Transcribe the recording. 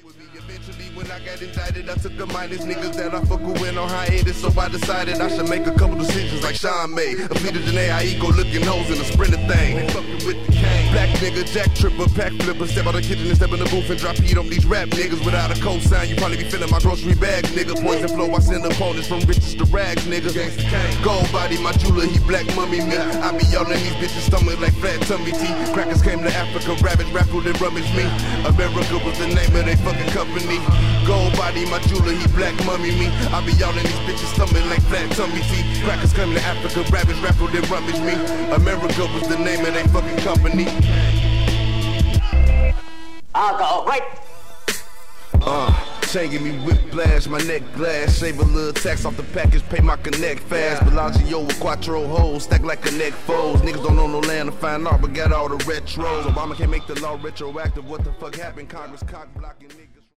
Eventually, when I got indicted, I took a minus niggas that I fuck with went on hiatus. So I decided I should make a couple decisions like Sean made. A Peter Janae, I equal looking hoes in a sprinter thing. They fucking with the cane. Black nigga, jack tripper, pack flipper. Step out the kitchen and step in the booth and drop heat on these rap niggas. Without a cosign, you probably be filling my grocery bags, nigga. Poison flow, I send opponents from riches to rags, nigga. Gold body, my jeweler, he black mummy me. I be all in these bitches' stomach like flat tummy tea. Crackers came to Africa, ravaged, raffled and rummaged me. America was the name of they fucking company. Gold body, my jeweler, he black mummy me. I be all in these bitches' stomach like flat tummy tea. Crackers came to Africa, ravaged, raffled and rummaged me. America was the name of they fucking company. Alcohol, right? Chain give me whiplash, my neck glass. Save a little tax off the package, pay my connect fast. Bellagio with quattro hoes, stack like connect foes. Niggas don't know no land to find art, but got all the retros. Obama can't make the law retroactive. What the fuck happened? Congress cock blocking niggas.